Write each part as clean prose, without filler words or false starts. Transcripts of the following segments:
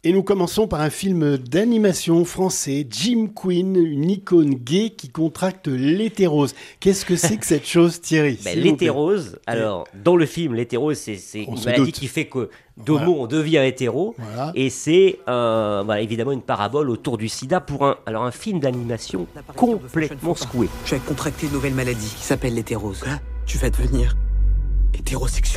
Et nous commençons par un film d'animation français, Jim Queen, une icône gay qui contracte l'hétérose. Qu'est-ce que c'est que cette chose, Thierry? L'hétérose, alors, dans le film, l'hétérose, c'est une maladie qui fait que d'homo, on devient hétéro. Voilà. Et c'est évidemment une parabole autour du sida pour un film d'animation complètement secoué. Tu as contracté une nouvelle maladie qui s'appelle l'hétérose. Quoi? Tu vas devenir hétérosexuel.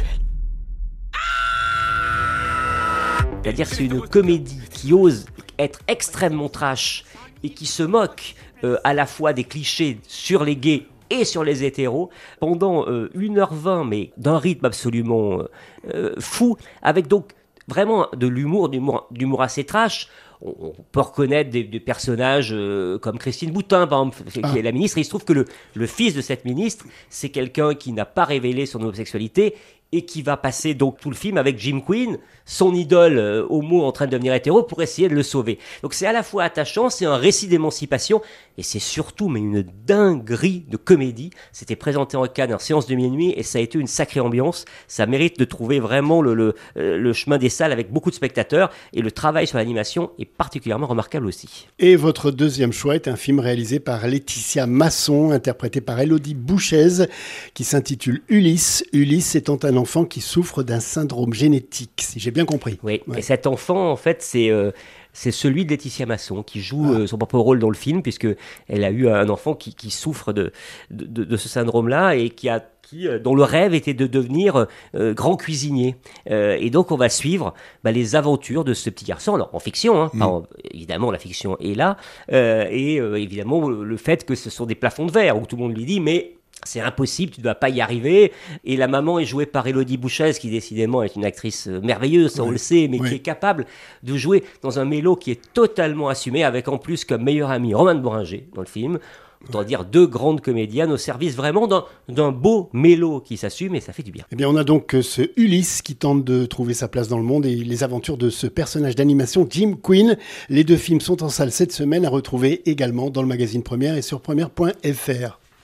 C'est-à-dire que c'est une comédie qui ose être extrêmement trash et qui se moque à la fois des clichés sur les gays et sur les hétéros pendant 1h20, mais d'un rythme absolument fou, avec donc vraiment de l'humour, d'humour assez trash. On peut reconnaître des personnages comme Christine Boutin, par exemple, qui est la ministre. Et il se trouve que le fils de cette ministre, c'est quelqu'un qui n'a pas révélé son homosexualité et qui va passer donc tout le film avec Jim Queen, son idole homo en train de devenir hétéro, pour essayer de le sauver. Donc c'est à la fois attachant, c'est un récit d'émancipation, et c'est surtout une dinguerie de comédie. C'était présenté en Cannes en séance de minuit, et ça a été une sacrée ambiance. Ça mérite de trouver vraiment le chemin des salles avec beaucoup de spectateurs, et le travail sur l'animation est particulièrement remarquable aussi. Et votre deuxième choix est un film réalisé par Laetitia Masson, interprété par Élodie Bouchez, qui s'intitule Ulysse. Ulysse étant un enfant qui souffre d'un syndrome génétique, si j'ai bien compris. Oui, ouais. Et cet enfant, en fait, c'est celui de Laetitia Masson qui joue son propre rôle dans le film, puisqu'elle a eu un enfant qui souffre de ce syndrome-là et dont le rêve était de devenir grand cuisinier. Et donc, on va suivre les aventures de ce petit garçon, alors en fiction, Alors, évidemment, la fiction est là, et évidemment, le fait que ce sont des plafonds de verre, où tout le monde lui dit « mais c'est impossible, tu ne dois pas y arriver ». Et la maman est jouée par Élodie Bouchez, qui décidément est une actrice merveilleuse, ça on le sait, mais qui est capable de jouer dans un mélo qui est totalement assumé, avec en plus comme meilleur ami Romain Boringer dans le film. Autant dire deux grandes comédiennes au service vraiment d'un beau mélo qui s'assume, et ça fait du bien. Eh bien, on a donc ce Ulysse qui tente de trouver sa place dans le monde et les aventures de ce personnage d'animation, Jim Queen. Les deux films sont en salle cette semaine, à retrouver également dans le magazine Première et sur première.fr.